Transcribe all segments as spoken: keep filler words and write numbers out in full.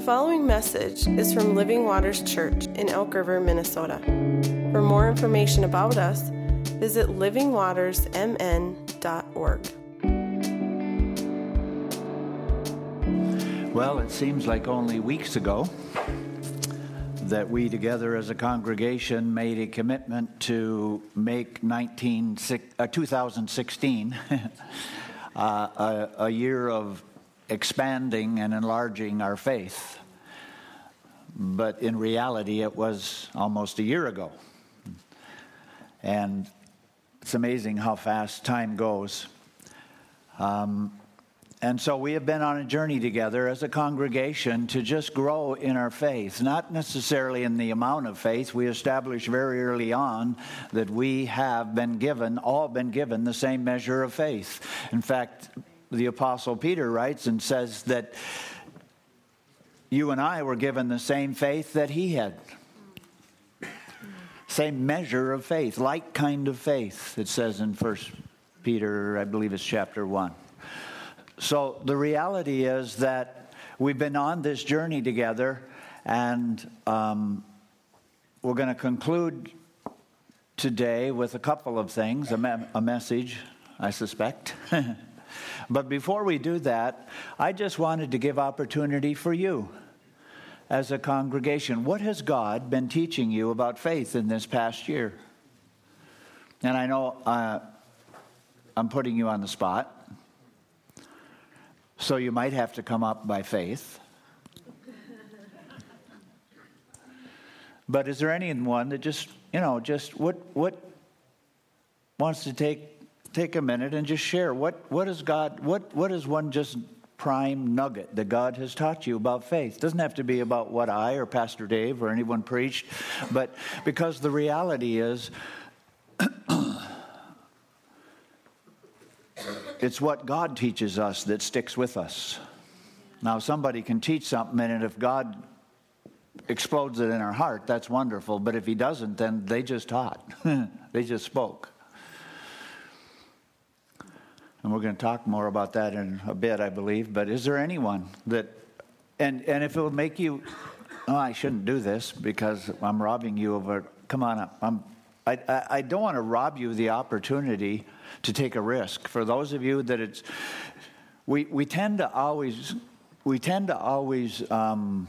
following message is from Living Waters Church in Elk River, Minnesota. For more information about us, visit living waters m n dot org. Well, it seems like only weeks ago that we together as a congregation made a commitment to make nineteen, uh, twenty sixteen uh, a, a year of expanding and enlarging our faith. But in reality, it was almost a year ago. And it's amazing how fast time goes. Um, and so we have been on a journey together as a congregation to just grow in our faith, not necessarily in the amount of faith. We established very early on that we have been given, all been given the same measure of faith. In fact, the Apostle Peter writes and says that you and I were given the same faith that he had. Same measure of faith, like kind of faith, it says in First Peter, I believe it's chapter one. So the reality is that we've been on this journey together, and um, we're going to conclude today with a couple of things, a, me- a message, I suspect. But before we do that, I just wanted to give opportunity for you as a congregation. What has God been teaching you about faith in this past year? And I know uh, I'm putting you on the spot, so you might have to come up by faith. But is there anyone that just, you know, just what what wants to take take a minute and just share what what is God what what is one just prime nugget that God has taught you about faith? Doesn't have to be about what I or Pastor Dave or anyone preached, but because the reality is it's what God teaches us that sticks with us. Now, somebody can teach something, and if God explodes it in our heart, that's wonderful. But if he doesn't, then they just taught. They just spoke. And we're going to talk more about that in a bit, I believe. But is there anyone that, and, and if it will make you, oh, I shouldn't do this because I'm robbing you of a, come on up. I'm, I, I, I don't want to rob you of the opportunity to take a risk. For those of you that it's, we, we tend to always, we tend to always um,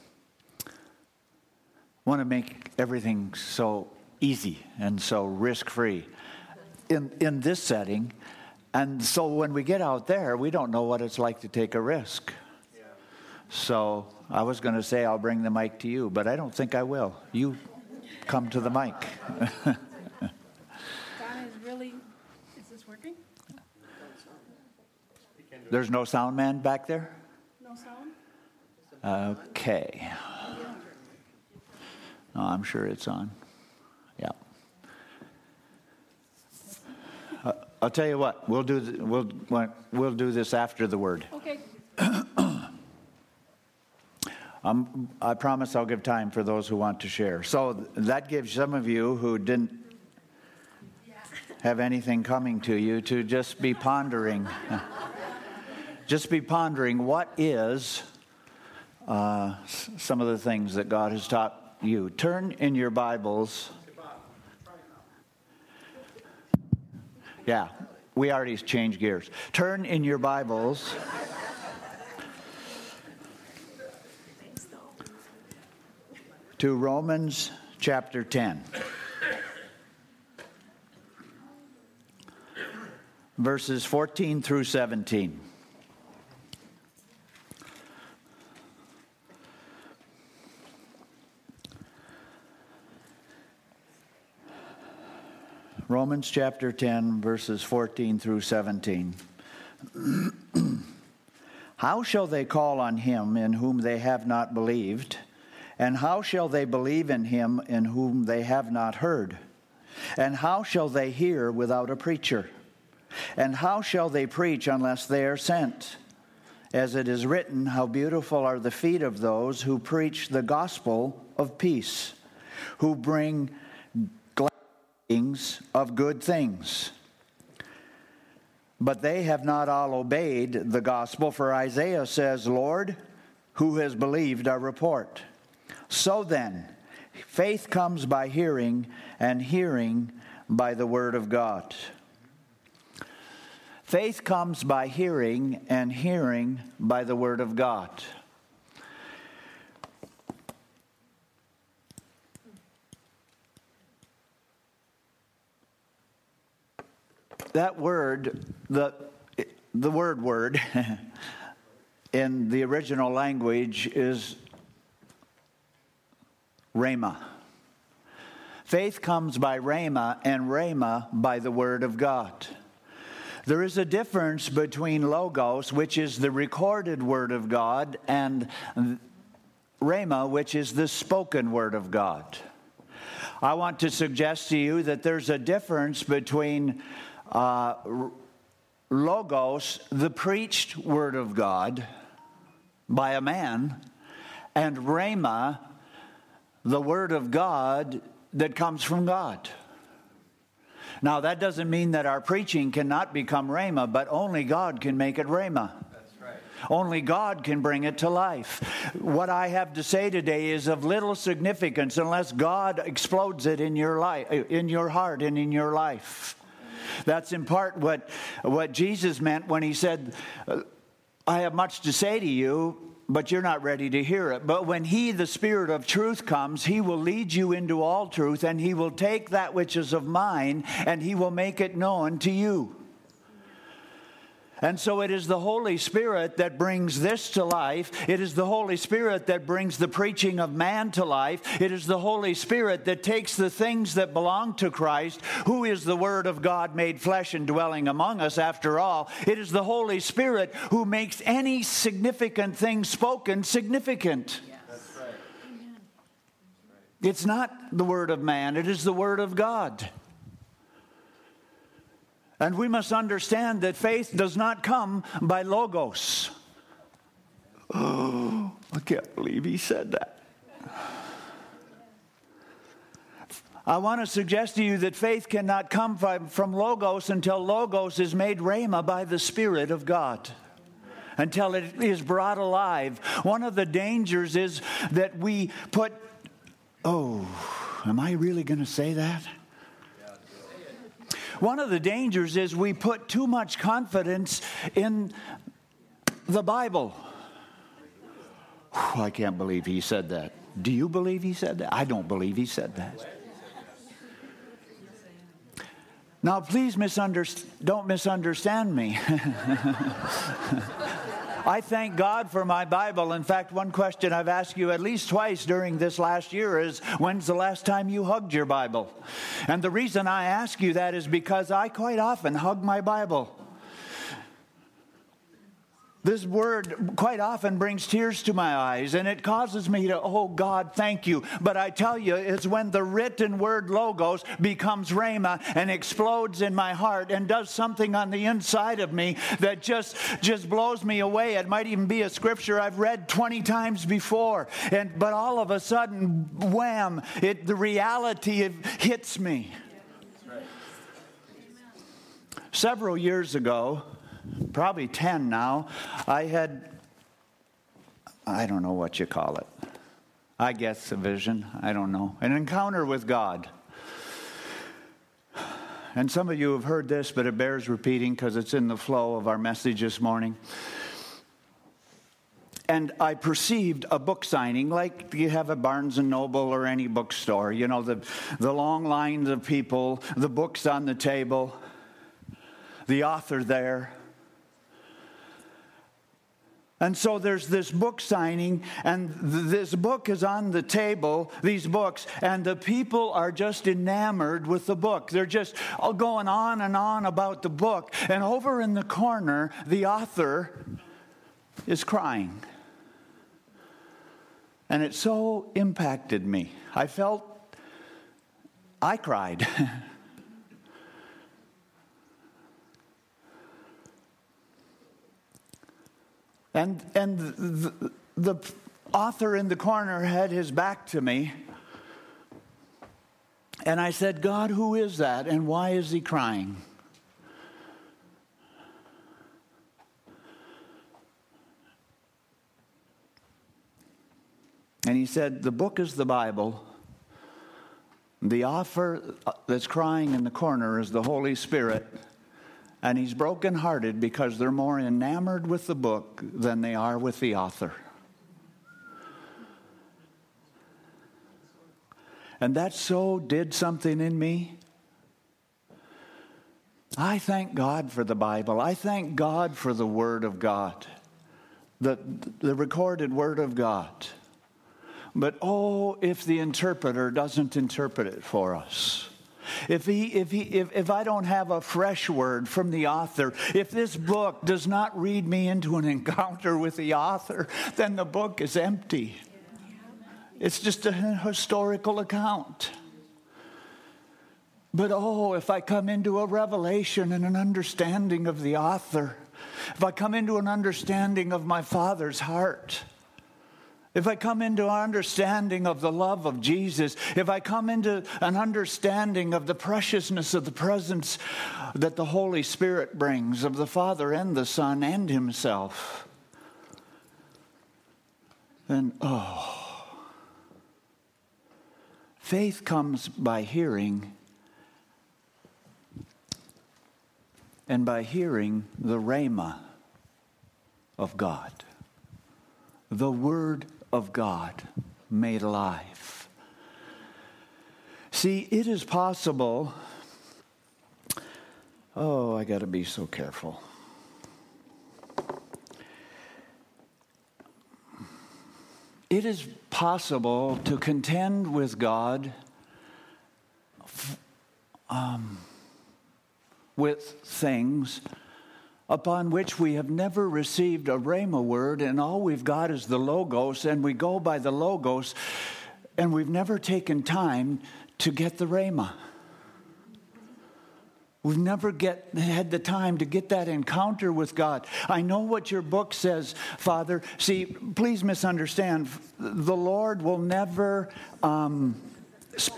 want to make everything so easy and so risk-free. In in this setting, and so when we get out there, we don't know what it's like to take a risk. Yeah. So I was going to say I'll bring the mic to you, but I don't think I will. You come to the mic. Donna is really, is this working? There's no sound man back there? No sound? Okay. No, I'm sure it's on. Yeah. Uh, I'll tell you what. We'll do. The, we'll we'll do this after the word. Okay. um, I promise I'll give time for those who want to share. So that gives some of you who didn't have anything coming to you to just be pondering. Just be pondering what is uh, some of the things that God has taught you. Turn in your Bibles. Yeah, we already changed gears. Turn in your Bibles to Romans chapter ten, verses fourteen through seventeen. Romans chapter ten, verses fourteen through seventeen. How shall they call on him in whom they have not believed? And how shall they believe in him in whom they have not heard? And how shall they hear without a preacher? And how shall they preach unless they are sent? As it is written, how beautiful are the feet of those who preach the gospel of peace, who bring of good things. But they have not all obeyed the gospel, for Isaiah says, Lord, who has believed our report. So then, faith comes by hearing, and hearing by the word of God. Faith comes by hearing, and hearing by the word of God. That word, the, the word word, in the original language is rhema. Faith comes by rhema, and rhema by the word of God. There is a difference between logos, which is the recorded word of God, and rhema, which is the spoken word of God. I want to suggest to you that there's a difference between uh, logos, the preached word of God by a man, and rhema, the word of God that comes from God. Now, that doesn't mean that our preaching cannot become rhema, but only God can make it rhema. That's right. Only God can bring it to life. What I have to say today is of little significance unless God explodes it in your life, in your heart, and in your life. That's in part what what Jesus meant when he said, "I have much to say to you, but you're not ready to hear it. But when he, the Spirit of truth, comes, he will lead you into all truth, and he will take that which is of mine, and he will make it known to you." And so it is the Holy Spirit that brings this to life. It is the Holy Spirit that brings the preaching of man to life. It is the Holy Spirit that takes the things that belong to Christ, who is the Word of God made flesh and dwelling among us, after all. It is the Holy Spirit who makes any significant thing spoken significant. Yes. That's right. It's not the word of man, it is the Word of God. And we must understand that faith does not come by logos. Oh, I can't believe he said that. I want to suggest to you that faith cannot come from logos until logos is made rhema by the Spirit of God, until it is brought alive. One of the dangers is that we put, oh, am I really going to say that? One of the dangers is we put too much confidence in the Bible. Whew, I can't believe he said that. Do you believe he said that? I don't believe he said that. Now, please misunderst- don't misunderstand me. I thank God for my Bible. In fact, one question I've asked you at least twice during this last year is, when's the last time you hugged your Bible? And the reason I ask you that is because I quite often hug my Bible. This word quite often brings tears to my eyes, and it causes me to, oh God, thank you. But I tell you, it's when the written word logos becomes rhema and explodes in my heart and does something on the inside of me that just, just blows me away. It might even be a scripture I've read twenty times before, and but all of a sudden, wham, it, the reality hits me. Several years ago, probably ten now, I had, I don't know what you call it. I guess a vision. I don't know. An encounter with God. And some of you have heard this, but it bears repeating because it's in the flow of our message this morning. And I perceived a book signing, like you have at Barnes and Noble or any bookstore. You know, the, the long lines of people, the books on the table, the author there. And so there's this book signing, and th- this book is on the table, these books, and the people are just enamored with the book. They're just all going on and on about the book. And over in the corner, the author is crying. And it so impacted me. I felt, I cried. And and the, the author in the corner had his back to me. And I said, God, who is that? And why is he crying? And he said, the book is the Bible. The author that's crying in the corner is the Holy Spirit. And he's brokenhearted because they're more enamored with the book than they are with the author. And that so did something in me. I thank God for the Bible. I thank God for the Word of God, the, the recorded Word of God. But oh, if the interpreter doesn't interpret it for us. If he, if he, if, if I don't have a fresh word from the author, if this book does not read me into an encounter with the author, then the book is empty. It's just a historical account. But oh, if I come into a revelation and an understanding of the author, if I come into an understanding of my Father's heart, if I come into an understanding of the love of Jesus, if I come into an understanding of the preciousness of the presence that the Holy Spirit brings, of the Father and the Son and Himself, then, oh, faith comes by hearing, and by hearing the Rhema of God, the Word of God made alive. See, it is possible. Oh, I got to be so careful. It is possible to contend with God um, with things upon which we have never received a rhema word, and all we've got is the Logos, and we go by the Logos, and we've never taken time to get the rhema. We've never get, had the time to get that encounter with God. I know what your book says, Father. See, please misunderstand. The Lord will never... Um, sp-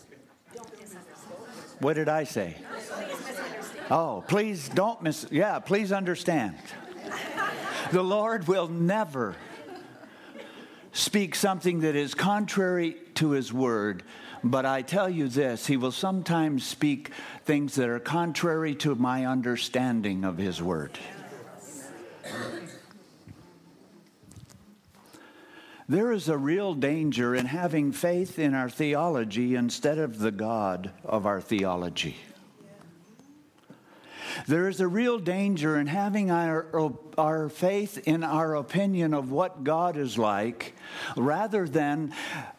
what did I say? Oh, please don't miss... Yeah, please understand. The Lord will never speak something that is contrary to His word. But I tell you this, He will sometimes speak things that are contrary to my understanding of His word. There is a real danger in having faith in our theology instead of the God of our theology. There is a real danger in having our, our faith in our opinion of what God is like, rather than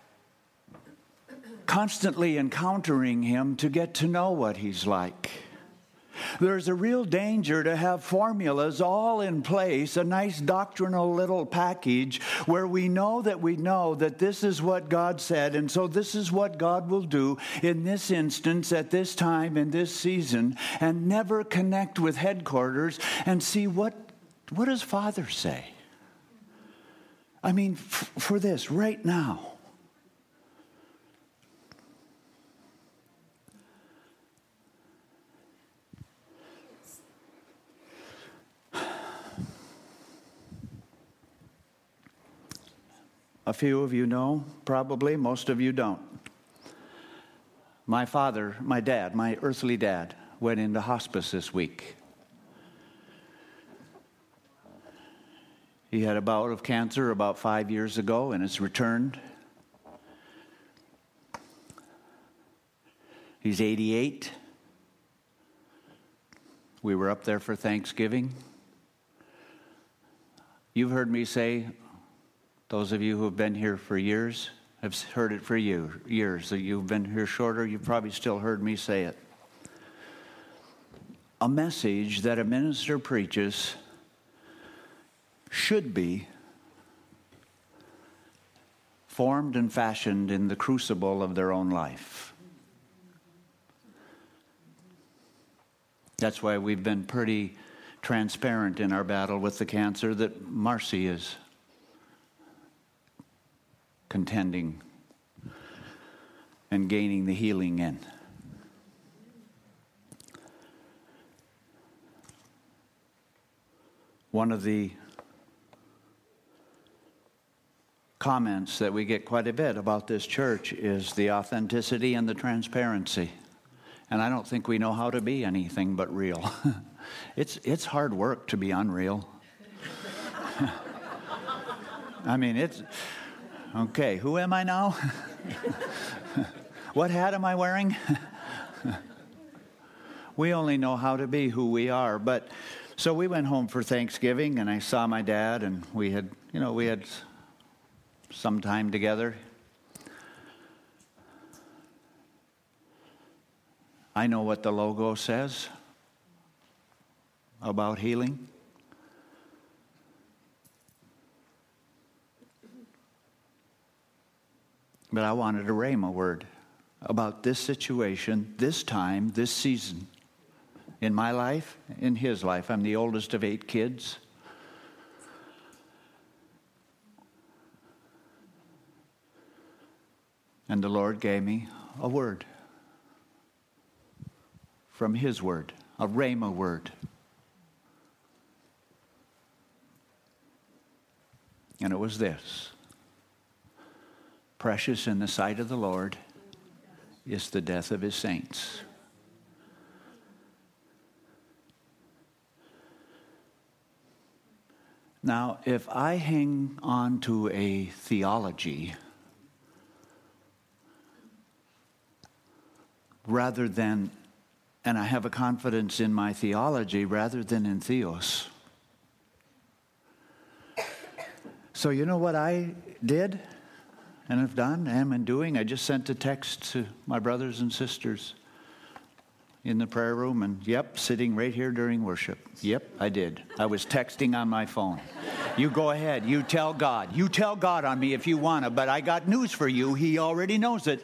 constantly encountering Him to get to know what He's like. There's a real danger to have formulas all in place, a nice doctrinal little package where we know that we know that this is what God said, and so this is what God will do in this instance, at this time, in this season, and never connect with headquarters and see what, what does Father say? I mean, f- for this, right now. A few of you know, probably, most of you don't. My father, my dad, my earthly dad, went into hospice this week. He had a bout of cancer about five years ago, and it's returned. He's eighty-eight. We were up there for Thanksgiving. You've heard me say, those of you who have been here for years have heard it for you, years. You've been here shorter, you've probably still heard me say it. A message that a minister preaches should be formed and fashioned in the crucible of their own life. That's why we've been pretty transparent in our battle with the cancer that Marcy is contending and gaining the healing in. One of the comments that we get quite a bit about this church is the authenticity and the transparency. And I don't think we know how to be anything but real. It's it's hard work to be unreal. I mean, it's... Okay, who am I now? What hat am I wearing? We only know how to be who we are. But so we went home for Thanksgiving, and I saw my dad, and we had, you know, we had some time together. I know what the logo says about healing. But I wanted a rhema word about this situation, this time, this season. In my life, in his life. I'm the oldest of eight kids. And the Lord gave me a word from his word, a rhema word. And it was this: precious in the sight of the Lord is the death of his saints. Now, if I hang on to a theology rather than, and I have a confidence in my theology rather than in theos. So you know what I did and have done, am and doing? I just sent a text to my brothers and sisters in the prayer room, and yep, sitting right here during worship. Yep, I did. I was texting on my phone. You go ahead. You tell God. You tell God on me if you want to, but I got news for you. He already knows it.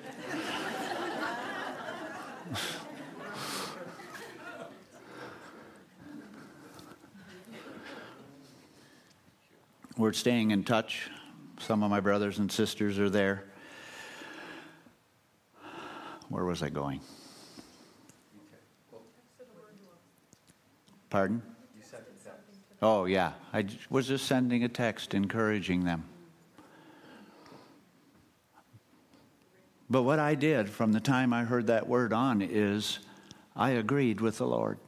We're staying in touch. Some of my brothers and sisters are there. Where was I going? Pardon? Oh, yeah. I was just sending a text encouraging them. But what I did from the time I heard that word on is I agreed with the Lord.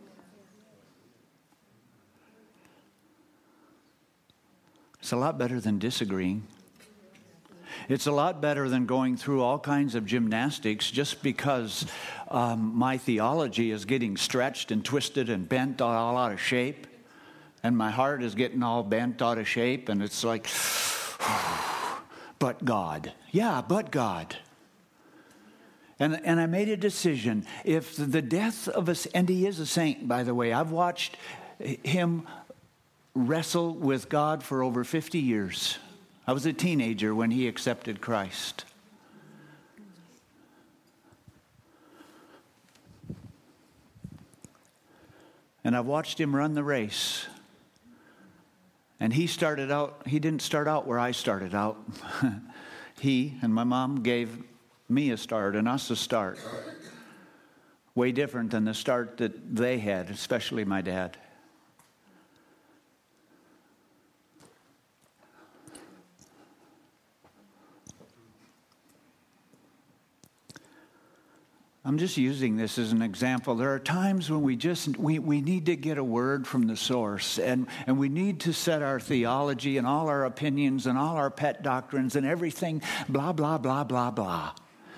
It's a lot better than disagreeing. It's a lot better than going through all kinds of gymnastics just because um, my theology is getting stretched and twisted and bent all out of shape. And my heart is getting all bent out of shape. And it's like, but God. Yeah, but God. And, and I made a decision. If the death of us, and he is a saint, by the way. I've watched him wrestle with God for over fifty years. I was a teenager when he accepted Christ. And I've watched him run the race. And he started out, he didn't start out where I started out. He and my mom gave me a start and us a start. Way different than the start that they had, especially my dad. I'm just using this as an example. There are times when we just, we, we need to get a word from the source, and, and we need to set our theology and all our opinions and all our pet doctrines and everything, blah, blah, blah, blah, blah.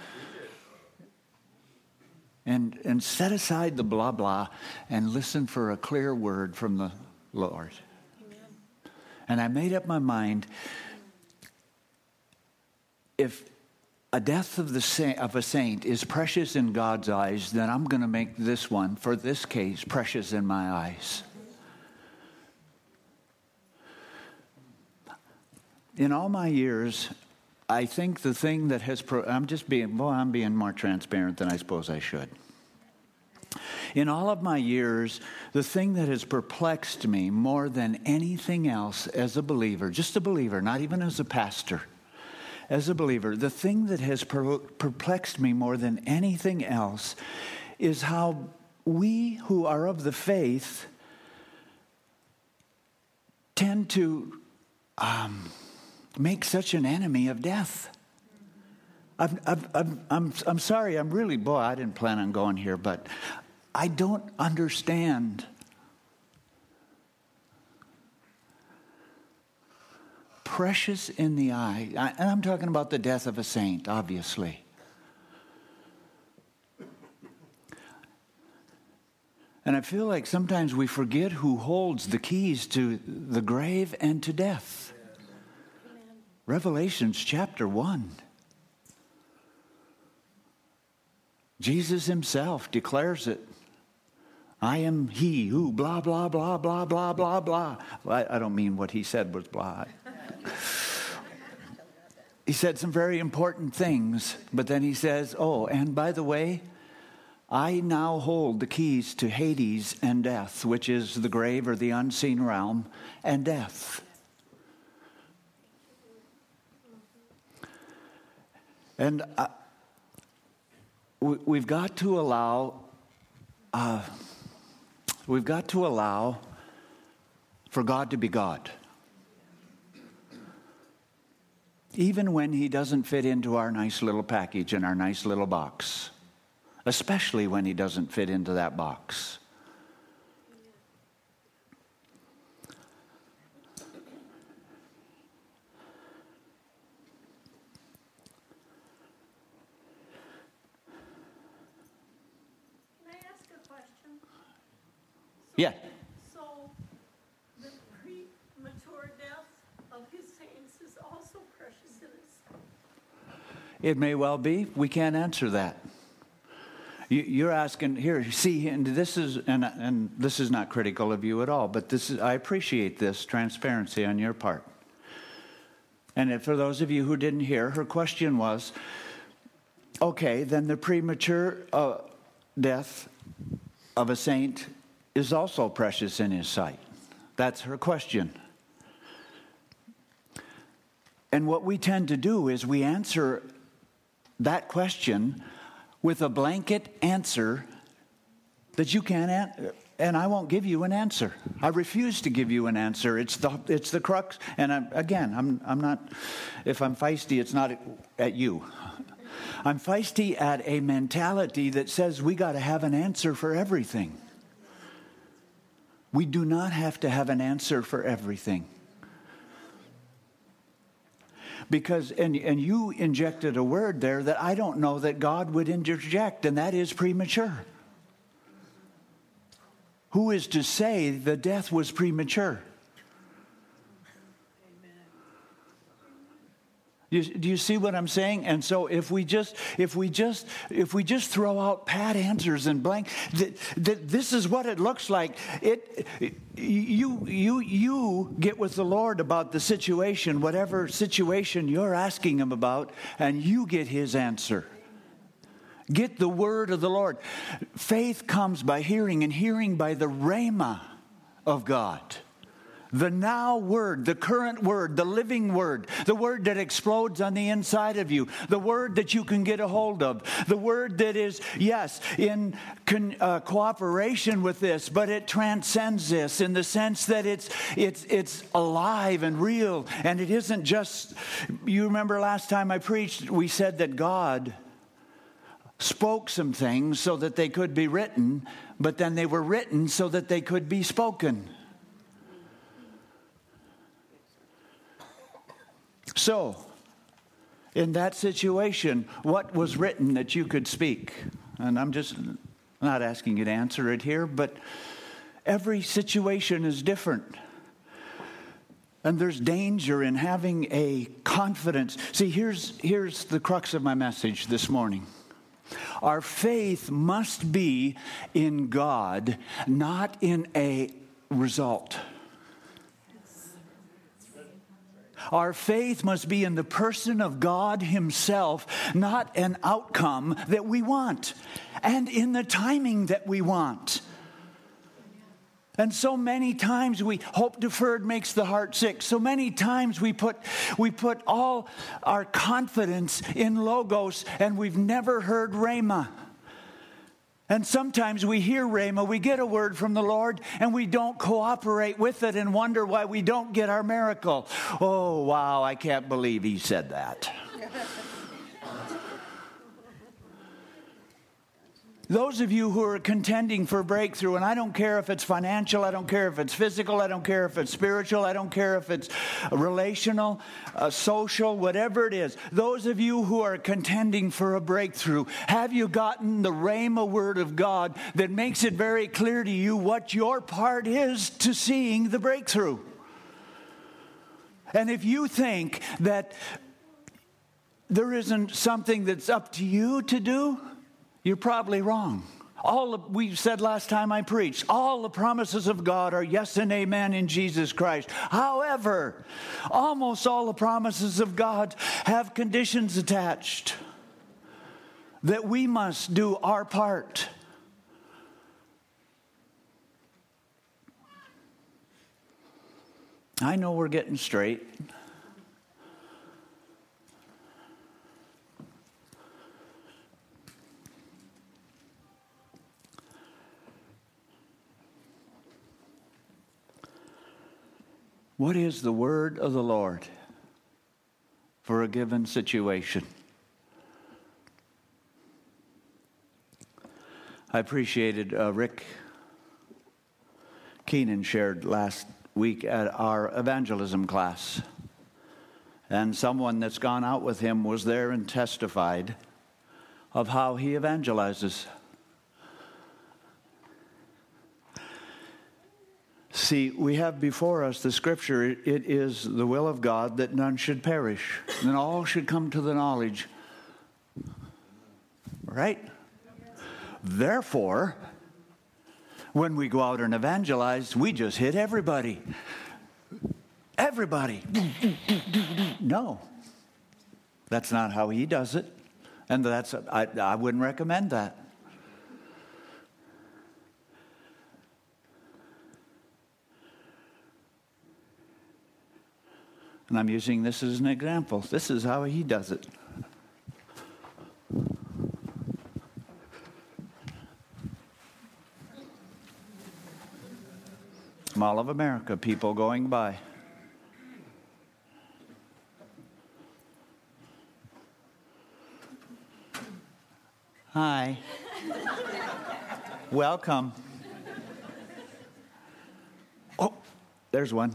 And, and set aside the blah, blah and listen for a clear word from the Lord. Amen. And I made up my mind, if a death of the saint, of a saint is precious in God's eyes, then I'm going to make this one, for this case, precious in my eyes. In all my years, I think the thing that has, pro- I'm just being, well, I'm being more transparent than I suppose I should. In all of my years, the thing that has perplexed me more than anything else as a believer, just a believer, not even as a pastor, as a believer, the thing that has perplexed me more than anything else is how we who are of the faith tend to um, make such an enemy of death? I've, I've, I've, I'm, I'm sorry, I'm really, boy, I didn't plan on going here, but I don't understand. Precious in the eye, I, and I'm talking about the death of a saint, obviously. And I feel like sometimes we forget who holds the keys to the grave and to death. Amen. Revelations chapter one. Jesus himself declares it. I am he who blah, blah, blah, blah, blah, blah, blah. Well, I, I don't mean what he said was blah. He said some very important things, but then he says, oh, and by the way, I now hold the keys to Hades and death, which is the grave or the unseen realm, and death. And uh, we, we've got to allow, uh, we've got to allow for God to be God. Even when he doesn't fit into our nice little package and our nice little box. Especially when he doesn't fit into that box. Can I ask a question? So, yeah. So the premature death of his saints is also precious in his. It may well be. We can't answer that. You're asking here. See, and this is and and this is not critical of you at all. But this is. I appreciate this transparency on your part. And for those of you who didn't hear, her question was, okay, then the premature uh, death of a saint is also precious in his sight. That's her question. And what we tend to do is we answer that question with a blanket answer that you can't answer, and I won't give you an answer. I refuse to give you an answer. It's the it's the crux. And I'm, again, I'm I'm not. If I'm feisty, it's not at, at you. I'm feisty at a mentality that says we got to have an answer for everything. We do not have to have an answer for everything. Because, and, and you injected a word there that I don't know that God would interject, and that is premature. Who is to say the death was premature? You, do you see what I'm saying? And so if we just if we just if we just throw out pat answers and blank, that, that this is what it looks like. It, it you you you get with the Lord about the situation, whatever situation you're asking him about, and you get his answer. Get the word of the Lord. Faith comes by hearing, and hearing by the rhema of God. The now word, the current word, the living word, the word that explodes on the inside of you, the word that you can get a hold of, the word that is, yes, in con, uh, cooperation with this, but it transcends this in the sense that it's it's it's alive and real, and it isn't just, you remember last time I preached, we said that God spoke some things so that they could be written, but then they were written so that they could be spoken. So, in that situation, what was written that you could speak? And I'm just not asking you to answer it here, but every situation is different. And there's danger in having a confidence. See, here's, here's the crux of my message this morning. Our faith must be in God, not in a result. Our faith must be in the person of God himself, not an outcome that we want, and in the timing that we want. And so many times we hope deferred makes the heart sick. So many times we put we put all our confidence in logos, and we've never heard rhema. And sometimes we hear Rhema, we get a word from the Lord, and we don't cooperate with it and wonder why we don't get our miracle. Oh, wow, I can't believe he said that. Those of you who are contending for breakthrough, and I don't care if it's financial, I don't care if it's physical, I don't care if it's spiritual, I don't care if it's relational, uh, social, whatever it is. Those of you who are contending for a breakthrough, have you gotten the Rhema word of God that makes it very clear to you what your part is to seeing the breakthrough? And if you think that there isn't something that's up to you to do, you're probably wrong. All of, we said last time I preached, all the promises of God are yes and amen in Jesus Christ. However, almost all the promises of God have conditions attached that we must do our part. I know we're getting straight. What is the word of the Lord for a given situation? I appreciated uh, Rick Keenan shared last week at our evangelism class. And someone that's gone out with him was there and testified of how he evangelizes. See, we have before us the scripture, it is the will of God that none should perish, and all should come to the knowledge. Right? Therefore, when we go out and evangelize, we just hit everybody. Everybody. No. That's not how he does it. And that's I, I wouldn't recommend that. And I'm using this as an example. This is how he does it. Mall of America, people going by. Hi. Welcome. Oh, there's one.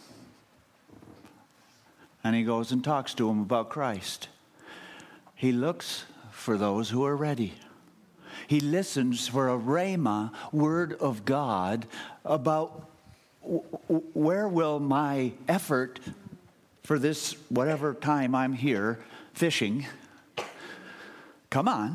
And he goes and talks to him about Christ. He looks for those who are ready. He listens for a rhema, word of God, about w- w- where will my effort for this whatever time I'm here fishing, come on.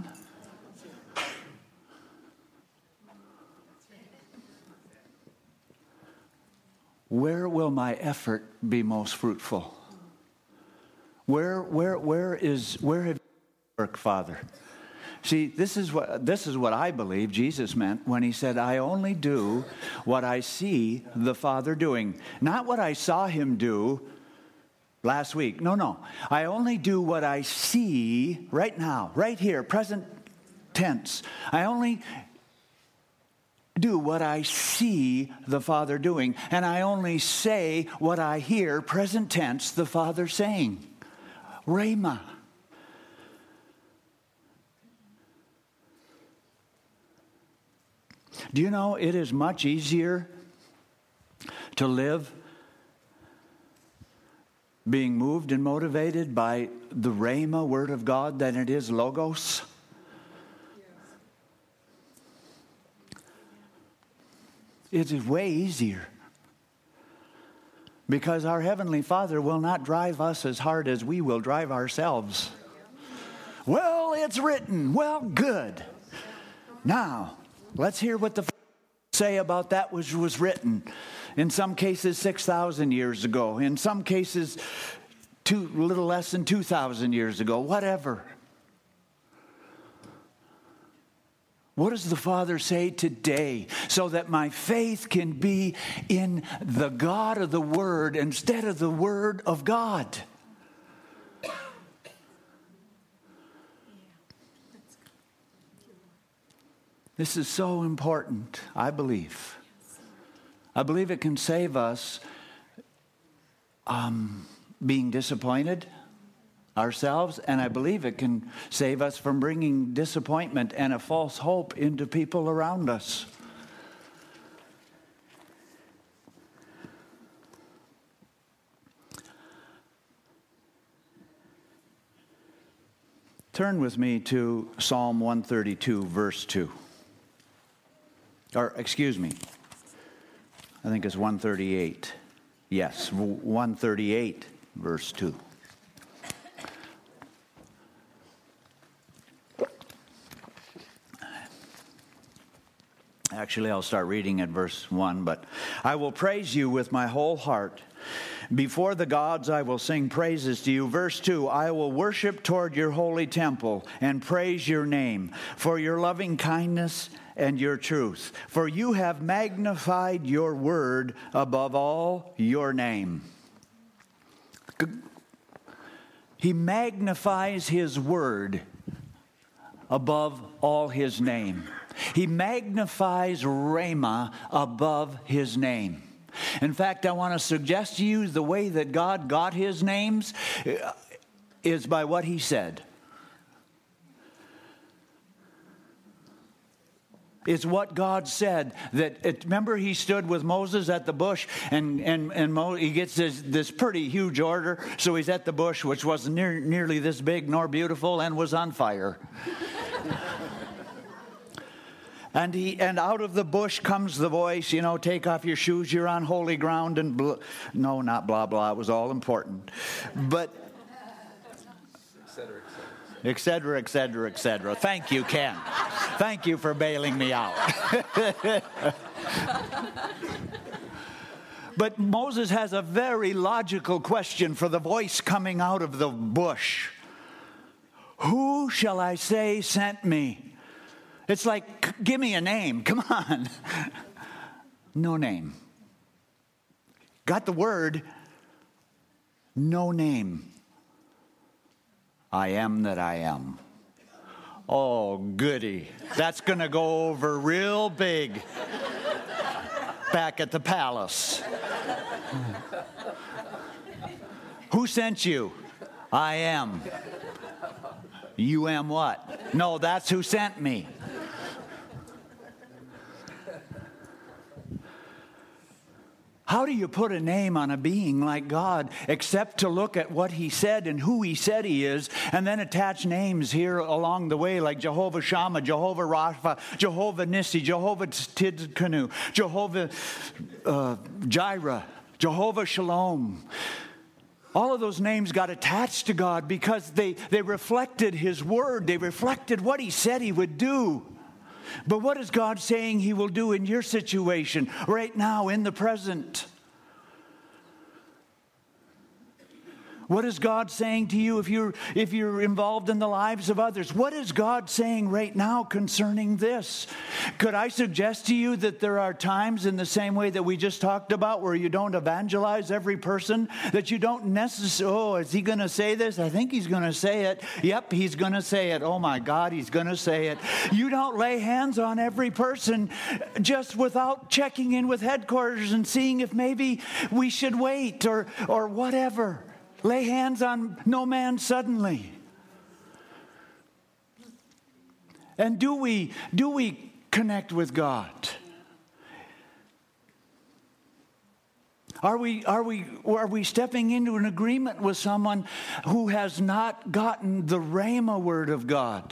Where will my effort be most fruitful? Where, where, where is, where have you worked, Father? See, this is what this is what I believe Jesus meant when he said, I only do what I see the Father doing. Not what I saw him do last week. No, no. I only do what I see right now, right here, present tense. I only do what I see the Father doing. And I only say what I hear, present tense, the Father saying. Rhema. Do you know it is much easier to live being moved and motivated by the Rhema, word of God, than it is logos? It is way easier. Because our Heavenly Father will not drive us as hard as we will drive ourselves. Well, it's written. Well, good. Now, let's hear what the say about that which was written. In some cases, six thousand years ago. In some cases, two, a little less than two thousand years ago. Whatever. What does the Father say today so that my faith can be in the God of the Word instead of the Word of God? This is so important, I believe. I believe it can save us um, being disappointed ourselves, and I believe it can save us from bringing disappointment and a false hope into people around us. Turn with me to Psalm one thirty-two, verse two. Or, excuse me, I think it's one thirty-eight. Yes, one thirty-eight, verse two. Actually, I'll start reading at verse one, but I will praise you with my whole heart. Before the gods I will sing praises to you. Verse two, I will worship toward your holy temple and praise your name for your loving kindness and your truth. For you have magnified your word above all your name. He magnifies his word above all his name. He magnifies Rhema above his name. In fact, I want to suggest to you the way that God got his names is by what he said. It's what God said. That it, remember, he stood with Moses at the bush, and and and Mo, he gets this this pretty huge order. So he's at the bush, which wasn't near, nearly this big nor beautiful, and was on fire. And he and out of the bush comes the voice, you know, take off your shoes, you're on holy ground, and blah. No, not blah blah. It was all important, but et cetera, et cetera, et cetera. Thank you, Ken. Thank you for bailing me out. But Moses has a very logical question for the voice coming out of the bush. Who shall I say sent me? It's like, give me a name. Come on. No name. Got the word. No name. I am that I am. Oh, goody. That's going to go over real big back at the palace. Who sent you? I am. You am what? No, that's who sent me. How do you put a name on a being like God except to look at what he said and who he said he is, and then attach names here along the way like Jehovah Shammah, Jehovah Rapha, Jehovah Nissi, Jehovah Tidkenu, Jehovah uh, Jireh, Jehovah Shalom. All of those names got attached to God because they, they reflected his word. They reflected what he said he would do. But what is God saying he will do in your situation right now, in the present? What is God saying to you if you're, if you're involved in the lives of others? What is God saying right now concerning this? Could I suggest to you that there are times in the same way that we just talked about where you don't evangelize every person, that you don't necessarily, oh, is he going to say this? I think he's going to say it. Yep, he's going to say it. Oh my God, he's going to say it. You don't lay hands on every person just without checking in with headquarters and seeing if maybe we should wait or, or whatever. Lay hands on no man suddenly. And do we do we connect with God? Are we are we are we stepping into an agreement with someone who has not gotten the Rhema word of God?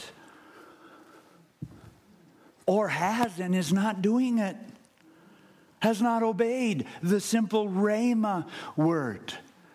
Or has and is not doing it? Has not obeyed the simple Rhema word?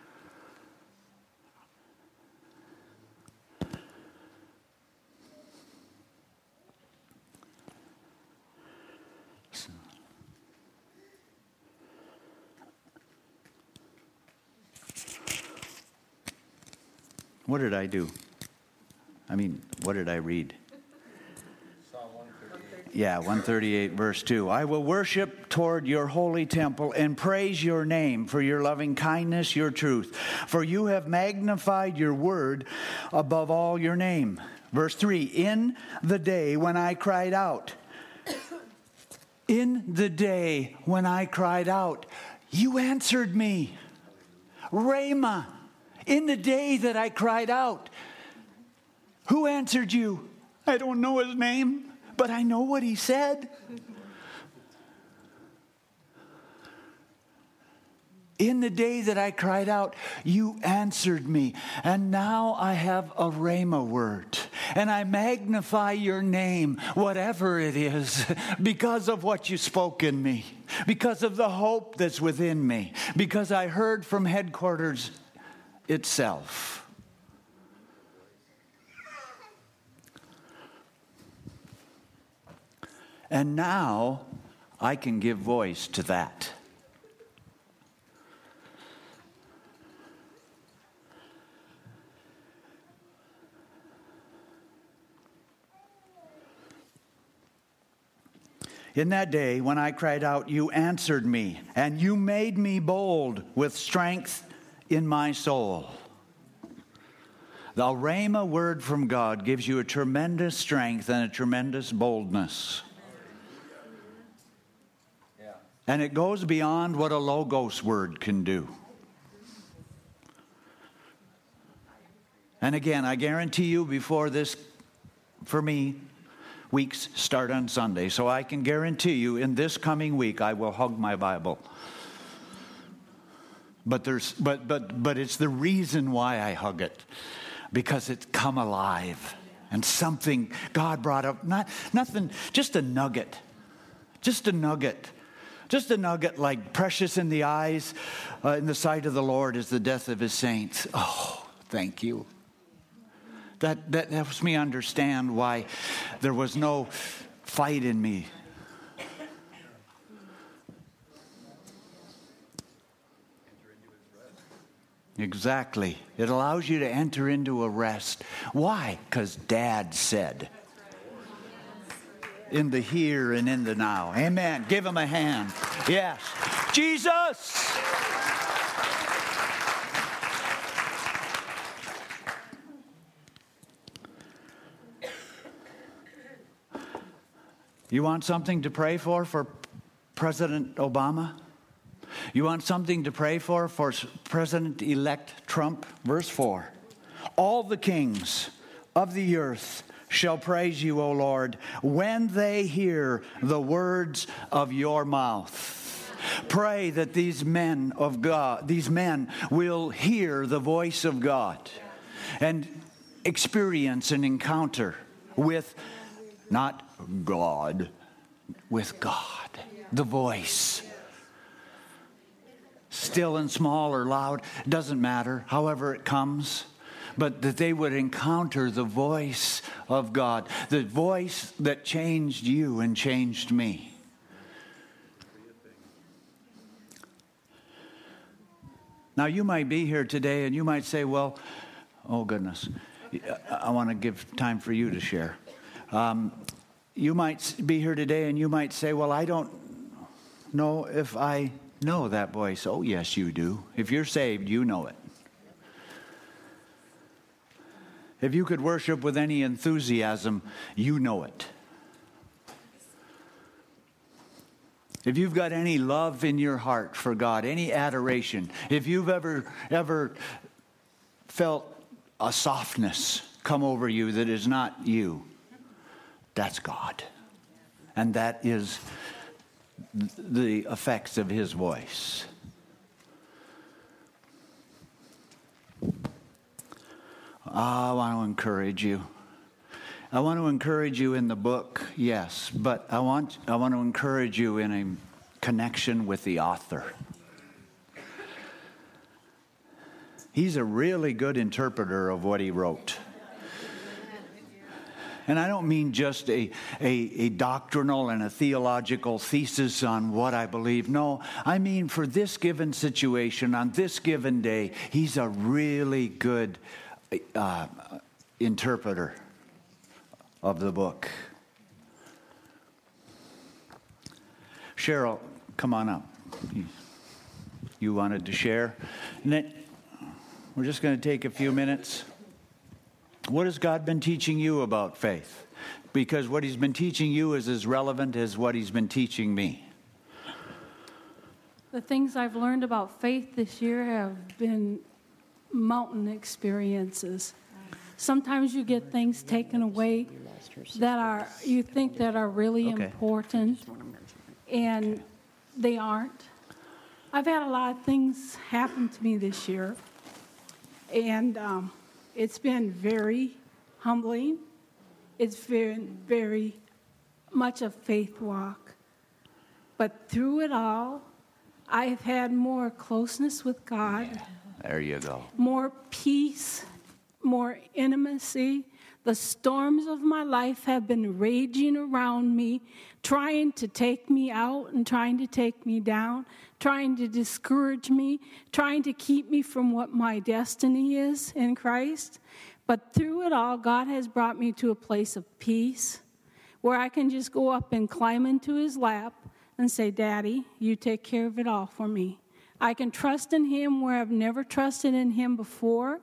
What did I do? I mean, what did I read? Psalm one thirty-eight. Yeah, one thirty-eight, verse two. I will worship toward your holy temple and praise your name for your loving kindness, your truth. For you have magnified your word above all your name. Verse three. In the day when I cried out, In the day when I cried out, you answered me. Rhema, in the day that I cried out, who answered you? I don't know his name, but I know what he said. In the day that I cried out, you answered me. And now I have a rhema word. And I magnify your name, whatever it is, because of what you spoke in me. Because of the hope that's within me. Because I heard from headquarters itself. And now I can give voice to that. In that day, when I cried out, you answered me, and you made me bold with strength in my soul. The Rhema word from God gives you a tremendous strength and a tremendous boldness. And it goes beyond what a Logos word can do. And again, I guarantee you before this, for me, weeks start on Sunday. So I can guarantee you in this coming week I will hug my Bible. But there's but but but it's the reason why I hug it. Because it's come alive. And something God brought up, not nothing, just a nugget. Just a nugget. Just a nugget like precious in the eyes, uh, in the sight of the Lord is the death of his saints. Oh, thank you. That, that helps me understand why there was no fight in me. Exactly. It allows you to enter into a rest. Why? Because Dad said. In the here and in the now. Amen. Give him a hand. Yes. Jesus! You want something to pray for for President Obama? You want something to pray for for President-elect Trump? Verse four. All the kings of the earth shall praise you, O Lord, when they hear the words of your mouth. Pray that these men of God, these men will hear the voice of God and experience an encounter with not God, with God, the voice. Still and small or loud, doesn't matter, however it comes. But that they would encounter the voice of God, the voice that changed you and changed me. Now you might be here today and you might say, well, oh goodness, I want to give time for you to share. Um, you might be here today and you might say, well, I don't know if I know that voice. Oh, yes, you do. If you're saved, you know it. If you could worship with any enthusiasm, you know it. If you've got any love in your heart for God, any adoration, if you've ever, ever felt a softness come over you that is not you, that's God. And that is the effects of his voice. I want to encourage you. I want to encourage you in the book, yes, but I want I want to encourage you in a connection with the author. He's a really good interpreter of what he wrote. And I don't mean just a, a, a doctrinal and a theological thesis on what I believe. No, I mean for this given situation, on this given day, he's a really good uh, interpreter of the book. Cheryl, come on up. You, you wanted to share. And then we're just going to take a few minutes. What has God been teaching you about faith? Because what he's been teaching you is as relevant as what he's been teaching me. The things I've learned about faith this year have been mountain experiences. Sometimes you get things taken away that are, you think that are really Okay. important, and they aren't. I've had a lot of things happen to me this year, and um, it's been very humbling. It's been very much a faith walk. But through it all, I've had more closeness with God. There you go. More peace, more intimacy. The storms of my life have been raging around me, trying to take me out and trying to take me down, trying to discourage me, trying to keep me from what my destiny is in Christ. But through it all, God has brought me to a place of peace where I can just go up and climb into his lap and say, Daddy, you take care of it all for me. I can trust in him where I've never trusted in him before.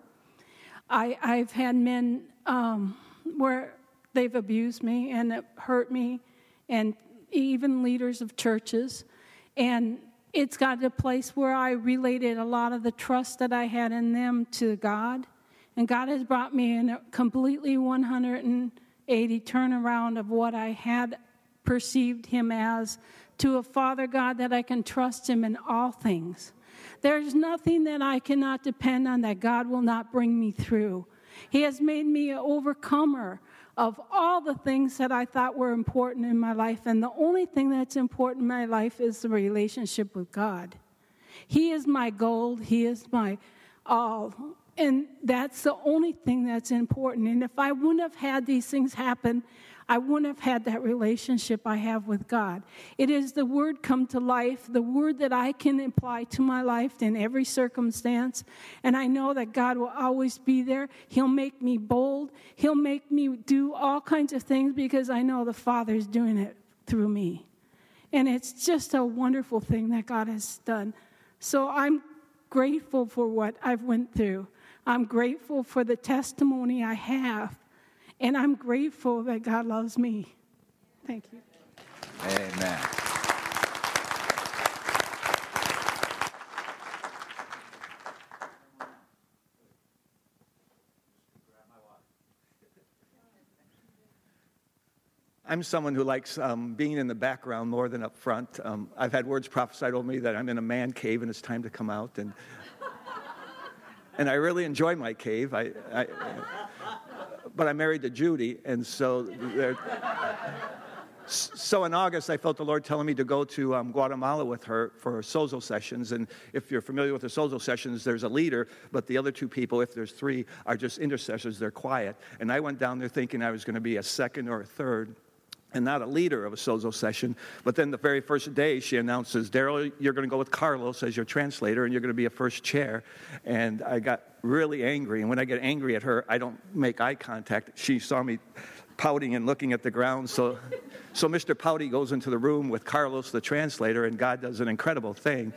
I, I've had men um, where they've abused me and hurt me, and even leaders of churches. And it's got to a place where I related a lot of the trust that I had in them to God. And God has brought me in a completely one hundred eighty turnaround of what I had perceived him as, to a Father God that I can trust him in all things. There's nothing that I cannot depend on that God will not bring me through. He has made me an overcomer of all the things that I thought were important in my life. And the only thing that's important in my life is the relationship with God. He is my gold. He is my all. And that's the only thing that's important. And if I wouldn't have had these things happen, I wouldn't have had that relationship I have with God. It is the word come to life, the word that I can apply to my life in every circumstance. And I know that God will always be there. He'll make me bold. He'll make me do all kinds of things because I know the Father's doing it through me. And it's just a wonderful thing that God has done. So I'm grateful for what I've went through. I'm grateful for the testimony I have. And I'm grateful that God loves me. Thank you. Amen. I'm someone who likes um, being in the background more than up front. Um, I've had words prophesied over me that I'm in a man cave and it's time to come out. And and I really enjoy my cave. I, I, but I'm married to Judy, and so there, so in August I felt the Lord telling me to go to um, Guatemala with her for sozo sessions. And if you're familiar with the sozo sessions, there's a leader, but the other two people, if there's three, are just intercessors. They're quiet. And I went down there thinking I was going to be a second or a third, and not a leader of a sozo session. But then the very first day, she announces, Daryl, you're going to go with Carlos as your translator, and you're going to be a first chair. And I got really angry. And when I get angry at her, I don't make eye contact. She saw me pouting and looking at the ground. So, so Mister Pouty goes into the room with Carlos, the translator, and God does an incredible thing.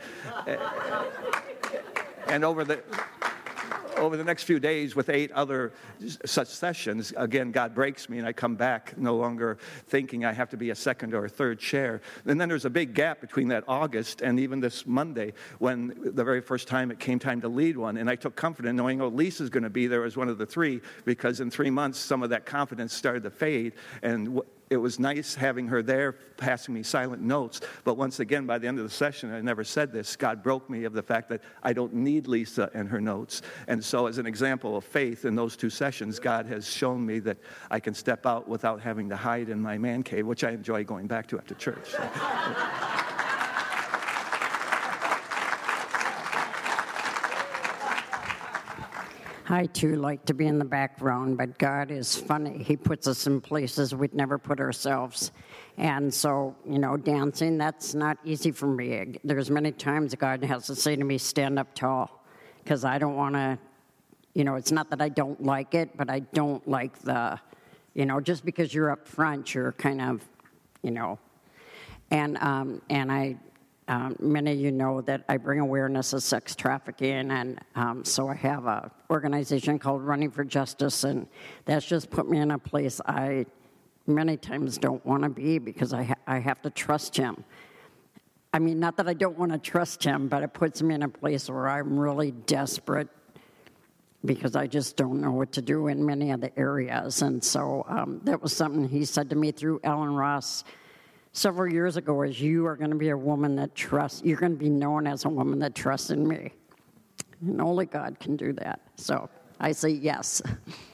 And over the... Over the next few days, with eight other such sessions, again, God breaks me, and I come back no longer thinking I have to be a second or a third chair. And then there's a big gap between that August and even this Monday, when the very first time it came time to lead one. And I took comfort in knowing, oh, Lisa's going to be there as one of the three, because in three months, some of that confidence started to fade. And it was nice having her there, passing me silent notes. But once again, by the end of the session, I never said this, God broke me of the fact that I don't need Lisa and her notes. And so as an example of faith in those two sessions, God has shown me that I can step out without having to hide in my man cave, which I enjoy going back to after church. So. I, too, like to be in the background, but God is funny. He puts us in places we'd never put ourselves. And so, you know, dancing, that's not easy for me. There's many times God has to say to me, stand up tall, because I don't want to, you know, it's not that I don't like it, but I don't like the, you know, just because you're up front, you're kind of, you know, and um, and I Um, many of you know that I bring awareness of sex trafficking, and um, so I have an organization called Running for Justice, and that's just put me in a place I many times don't want to be because I, ha- I have to trust him. I mean, not that I don't want to trust him, but it puts me in a place where I'm really desperate because I just don't know what to do in many of the areas. And so um, that was something he said to me through Ellen Ross several years ago, is you are going to be a woman that trusts, you're going to be known as a woman that trusts in me. And only God can do that. So I say yes.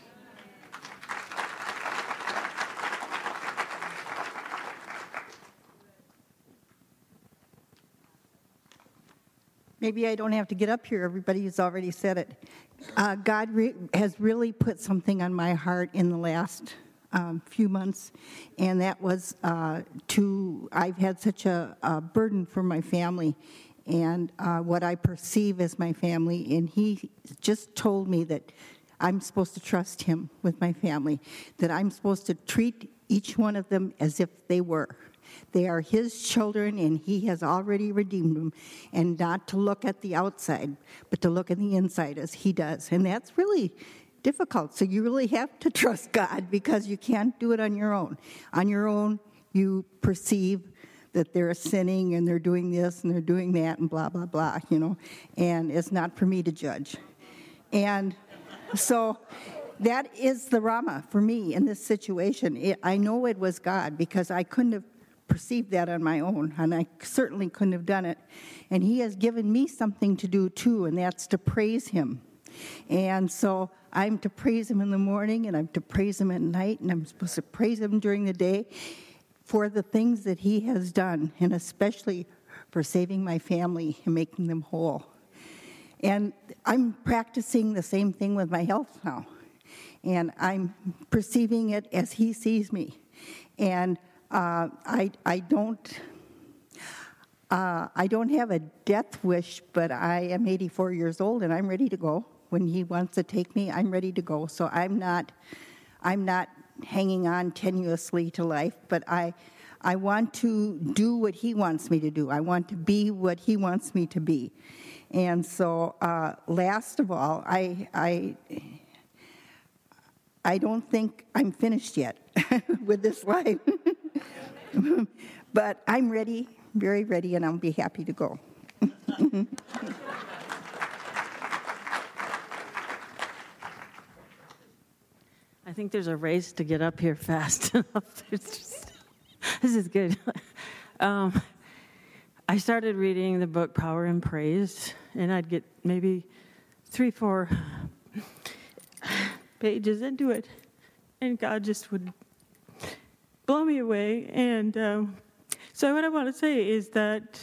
Maybe I don't have to get up here. Everybody has already said it. Uh, God re- has really put something on my heart in the last um, few months, and that was uh, to, I've had such a, a burden for my family and uh, what I perceive as my family, and he just told me that I'm supposed to trust him with my family, that I'm supposed to treat each one of them as if they were. They are his children, and he has already redeemed them, and not to look at the outside, but to look at the inside as he does. And that's really difficult. So you really have to trust God because you can't do it on your own. On your own, you perceive that they're sinning and they're doing this and they're doing that and blah, blah, blah, you know. And it's not for me to judge. And so that is the Rama for me in this situation. It, I know it was God because I couldn't have perceived that on my own, and I certainly couldn't have done it. And he has given me something to do too, and that's to praise him. And so I'm to praise him in the morning, and I'm to praise him at night, and I'm supposed to praise him during the day for the things that he has done, and especially for saving my family and making them whole. And I'm practicing the same thing with my health now, and I'm perceiving it as he sees me. And Uh, I I don't uh, I don't have a death wish, but I am eighty-four years old and I'm ready to go. When he wants to take me, I'm ready to go. So I'm not I'm not hanging on tenuously to life, but I I want to do what he wants me to do. I want to be what he wants me to be. And so uh, last of all, I I I don't think I'm finished yet with this life. But I'm ready, very ready, and I'll be happy to go. I think there's a race to get up here fast enough. Just, this is good. Um, I started reading the book Power and Praise, and I'd get maybe three, four pages into it, and God just would blow me away. And um, so what I want to say is that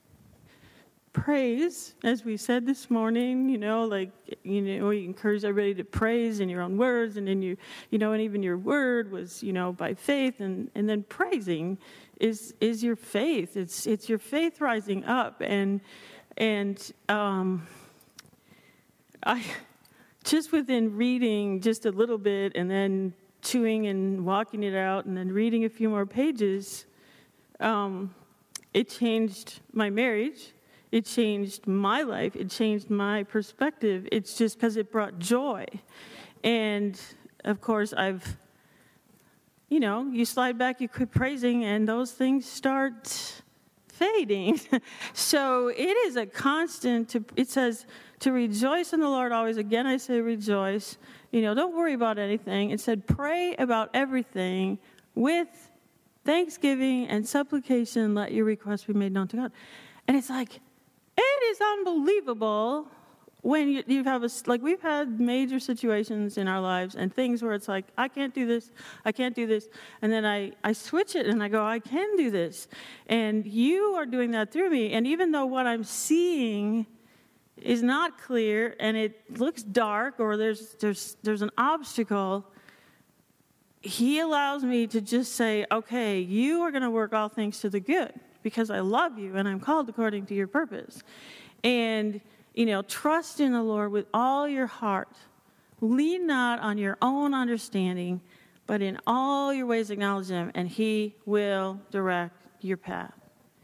praise, as we said this morning, you know, like, you know, we encourage everybody to praise in your own words, and in you, you know, and even your word was, you know, by faith, and, and then praising is is your faith. It's it's your faith rising up, and and um, I just within reading just a little bit, and then chewing and walking it out, and then reading a few more pages, um, it changed my marriage. It changed my life. It changed my perspective. It's just because it brought joy. And, of course, I've, you know, you slide back, you quit praising, and those things start fading. So it is a constant, to, it says, to rejoice in the Lord always. Again, I say rejoice. You know, don't worry about anything. It said, pray about everything with thanksgiving and supplication. Let your requests be made known to God. And it's like, it is unbelievable when you, you have a, like we've had major situations in our lives and things where it's like, I can't do this, I can't do this. And then I, I switch it and I go, I can do this. And you are doing that through me. And even though what I'm seeing is not clear and it looks dark, or there's there's there's an obstacle, he allows me to just say, okay, you are going to work all things to the good because I love you and I'm called according to your purpose. And, you know, trust in the Lord with all your heart. Lean not on your own understanding, but in all your ways acknowledge him, and he will direct your path.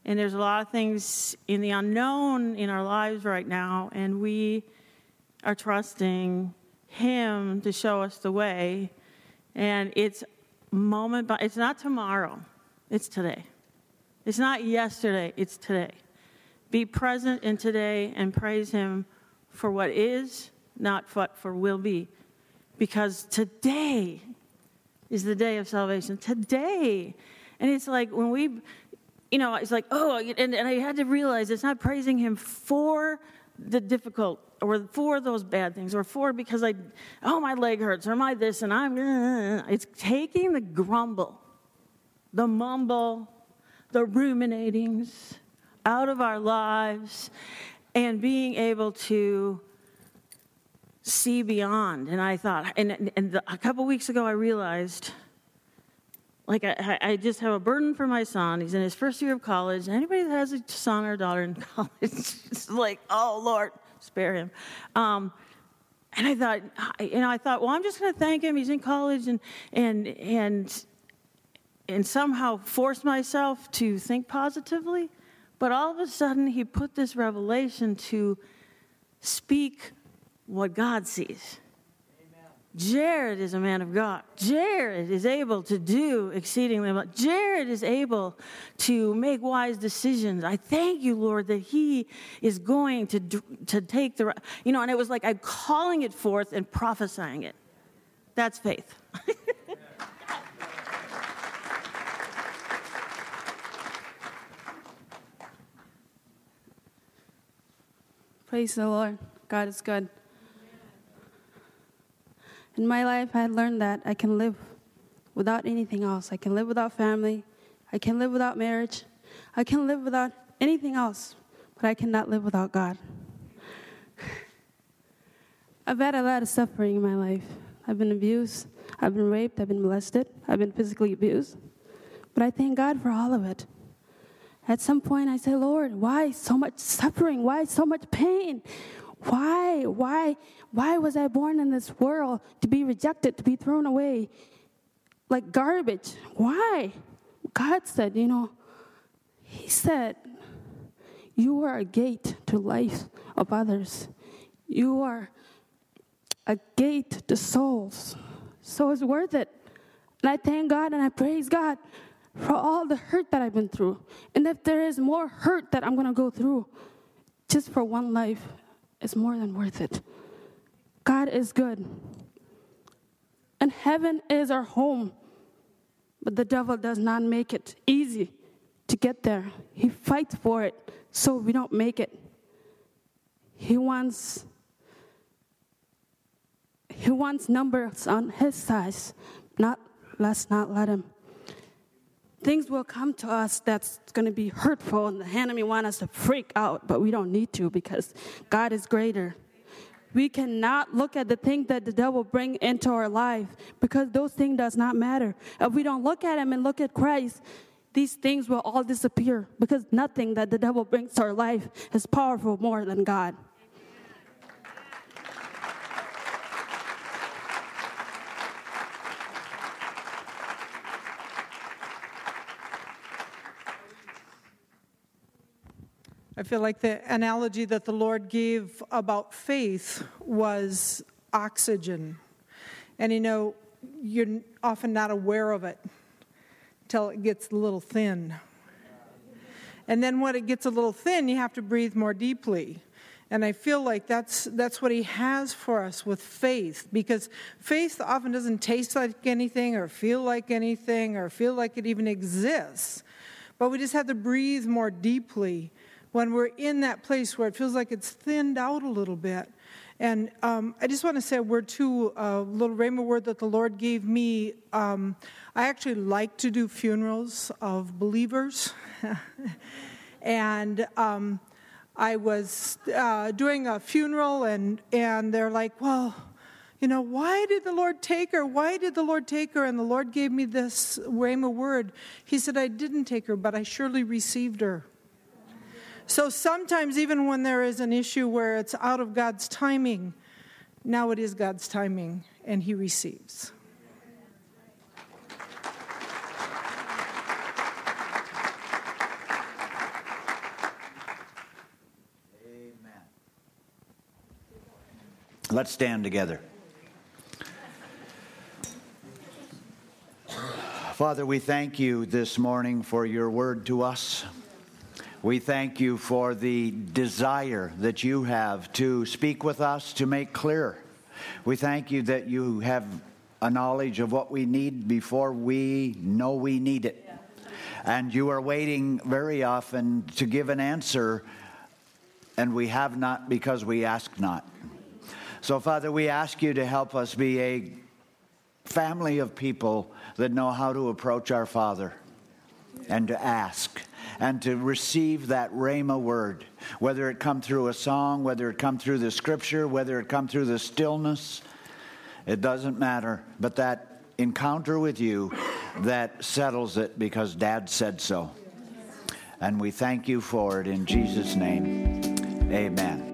And there's a lot of things in the unknown in our lives right now, and we are trusting him to show us the way. And it's moment by, it's not tomorrow, it's today. It's not yesterday, it's today. Be present in today and praise him for what is, not what for will be. Because today is the day of salvation. Today. And it's like when we, you know, it's like, oh, and, and I had to realize it's not praising him for the difficult or for those bad things or for because I, oh, my leg hurts or my this and I'm, uh, it's taking the grumble, the mumble, the ruminatings out of our lives and being able to see beyond. And I thought, and, and the, a couple weeks ago I realized, like I, I just have a burden for my son. He's in his first year of college. Anybody that has a son or a daughter in college, it's like, oh, Lord, spare him. Um, and I thought, you know, I thought, well, I'm just going to thank him. He's in college and and and and somehow force myself to think positively. But all of a sudden, he put this revelation to speak what God sees. Amen. Jared is a man of God. Jared is able to do exceedingly much. Jared is able to make wise decisions. I thank you, Lord, that he is going to do, to take the, you know, and it was like I'm calling it forth and prophesying it. That's faith. Praise the Lord. God is good. In my life, I had learned that I can live without anything else. I can live without family. I can live without marriage. I can live without anything else, but I cannot live without God. I've had a lot of suffering in my life. I've been abused. I've been raped. I've been molested. I've been physically abused. But I thank God for all of it. At some point, I said, Lord, why so much suffering? Why so much pain? Why, why, why was I born in this world to be rejected, to be thrown away like garbage? Why? God said, you know, he said, you are a gate to life of others. You are a gate to souls. So it's worth it. And I thank God and I praise God for all the hurt that I've been through. And if there is more hurt that I'm going to go through, just for one life, it's more than worth it. God is good. And heaven is our home. But the devil does not make it easy to get there. He fights for it so we don't make it. He wants, he wants numbers on his side. Not, let's not let him. Things will come to us that's going to be hurtful, and the enemy wants us to freak out, but we don't need to because God is greater. We cannot look at the things that the devil bring into our life because those things does not matter. If we don't look at him and look at Christ, these things will all disappear because nothing that the devil brings to our life is powerful more than God. I feel like the analogy that the Lord gave about faith was oxygen. And you know, you're often not aware of it until it gets a little thin. And then when it gets a little thin, you have to breathe more deeply. And I feel like that's that's what he has for us with faith, because faith often doesn't taste like anything or feel like anything or feel like it even exists. But we just have to breathe more deeply when we're in that place where it feels like it's thinned out a little bit. And um, I just want to say a word too, a little rhema word that the Lord gave me. Um, I actually like to do funerals of believers. and um, I was uh, doing a funeral, and, and they're like, well, you know, why did the Lord take her? Why did the Lord take her? And the Lord gave me this rhema word. He said, I didn't take her, but I surely received her. So sometimes even when there is an issue where it's out of God's timing, now it is God's timing, and he receives. Let's stand together. Father, we thank you this morning for your word to us. We thank you for the desire that you have to speak with us, to make clear. We thank you that you have a knowledge of what we need before we know we need it. And you are waiting very often to give an answer, and we have not because we ask not. So, Father, we ask you to help us be a family of people that know how to approach our Father and to ask and to receive that Rhema word, whether it come through a song, whether it come through the scripture, whether it come through the stillness. It doesn't matter, but that encounter with you that settles it because Dad said so. And we thank you for it in Jesus' name. Amen.